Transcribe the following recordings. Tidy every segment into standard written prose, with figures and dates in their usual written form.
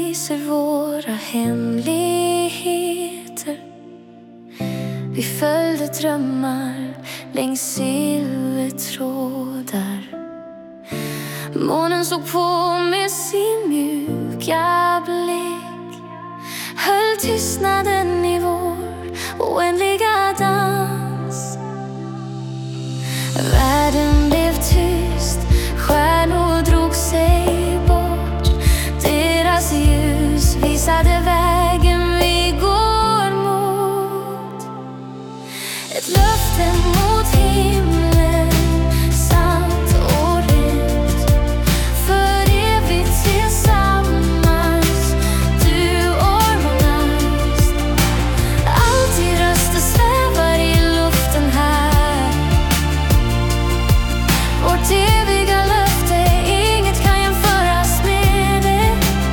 visar våra hemligheter. Vi följde drömmar längs silvertrådar. Månen såg på med sin mjuka blick, höll tystnaden i vår oändliga dans. Världen blev tyst, stjärnor drog sig bort. Deras ljus visade vägen vi går mot. Ett löfte mot himlen, sant och rent. För evigt tillsammans, du och jag. Alltid röster svävar i luften här. Vårt eviga löfte, inget kan jämföras med det.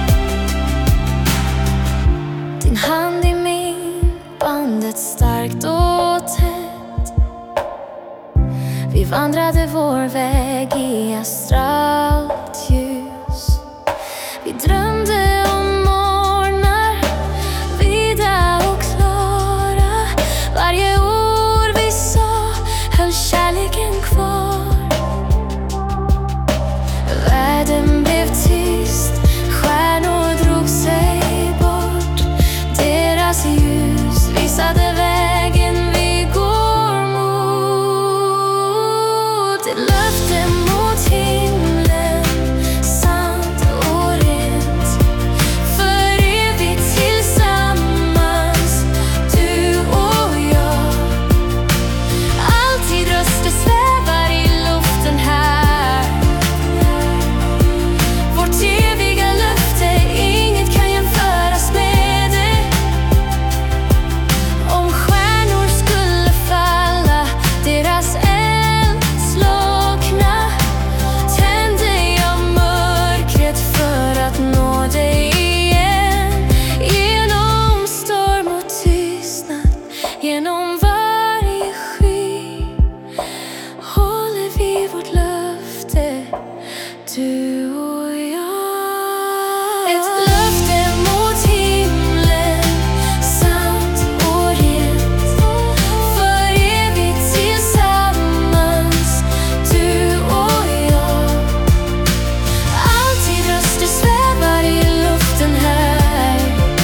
Din hand i min, bandet starkt och tätt. Vi vandrade vår väg i astralt ljus. Vi drömde om morgnar, vida och klara. Varje ord vi sa höll kärleken kvar. Världen blev tyst, stjärnor drog sig bort. Deras ljus visade vägen vi går mot. Ett löfte mot himlen, sant och rent. För evigt tillsammans, du och jag. Alltid röster svävar i luften här. Vårt eviga löfte, inget kan jämföras med det. Om stjärnor skulle falla, deras eld slockna, tände jag mörkret för att nå dig igen. Genom storm och tystnad, genom varje sky, håller vi vårt löfte, du och jag. Ett löfte mot himlen, sant och rent. För evigt tillsammans, du och jag. Alltid röster svävar i luften här.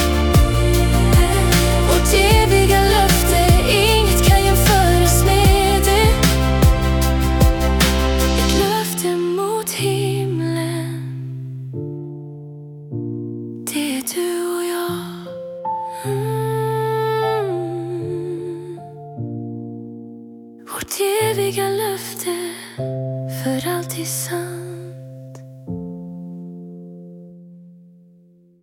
Vårt eviga löfte, inget kan jämföras med det. Ett löfte mot himlen, det är du och jag. Vårt eviga löfte, för alltid sant.